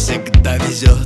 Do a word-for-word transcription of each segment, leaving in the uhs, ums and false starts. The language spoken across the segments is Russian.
всегда везет.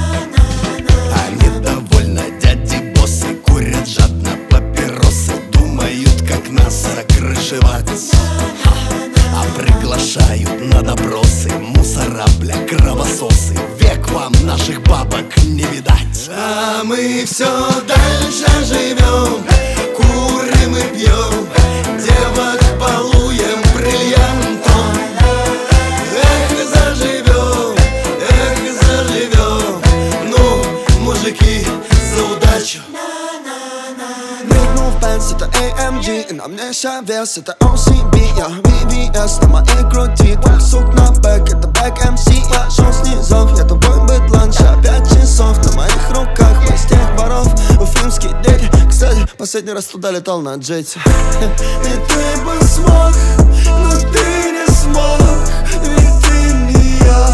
Они довольно дяди боссы, курят жадно папиросы, думают, как нас закрышевать. А приглашают на допросы мусора, бля, кровососы. Век вам наших бабок не видать. А мы все дальше живем, курим и пьем, девок балуем бриллиантом. Эх, заживем, эх, заживем. Ну, мужики, за удачу. Мигнул в Benz, это эй эм джи, и на мне вес, это о си би. Я ви ви эс на моей груди, твой сук на бэк, это бэк эм си. Я шел снизов, я тобой быть ланч, пять часов на моих руках, мы из тех воров, уфимские дети. Кстати, последний раз туда летал на джете. И ты бы смог, но ты не смог, ведь ты не я.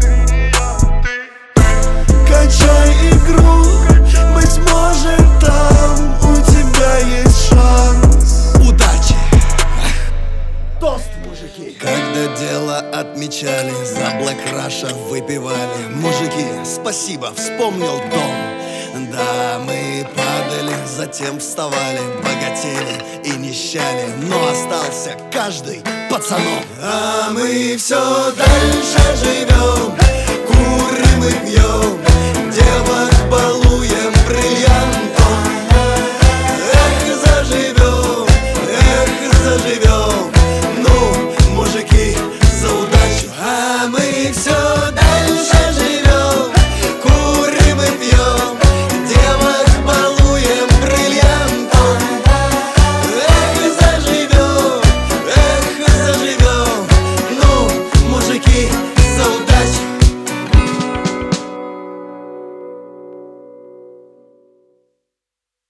Качай игру, быть может там у тебя есть шанс. Удачи! Тост, мужики! Когда дело отмечали, за Блэк Раша выпивали. Мужики, спасибо, вспомнил дом. Да, мы падали, затем вставали, богатели и нищали, но остался каждый пацаном. А мы все дальше живем,